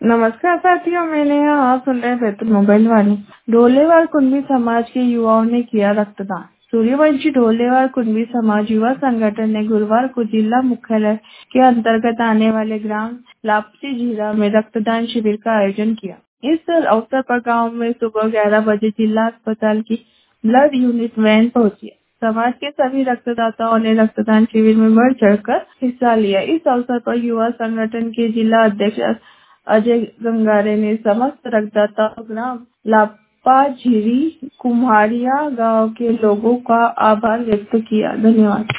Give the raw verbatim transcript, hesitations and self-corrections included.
नमस्कार साथियों, मैंने यहाँ आप सुन रहे हैं बैतूल मोबाइल वाणी। ढोलेवाल कुणबी समाज के युवाओं ने किया रक्तदान। सूर्यवंशी ढोलेवाल कुणबी समाज युवा संगठन ने गुरुवार को जिला मुख्यालय के अंतर्गत आने वाले ग्राम लापसी झीरा में रक्तदान शिविर का आयोजन किया। इस अवसर पर गांव में सुबह ग्यारह बजे जिला अस्पताल की ब्लड यूनिट वैन पहुंची। समाज के सभी रक्तदाताओं ने रक्तदान शिविर में बढ़ चढ़कर हिस्सा लिया। इस अवसर पर युवा संगठन के जिला अध्यक्ष अजय गंगारे ने समस्त रक्तदाताओं ग्राम लापा झीरी कुम्हारिया गांव के लोगों का आभार व्यक्त किया। धन्यवाद।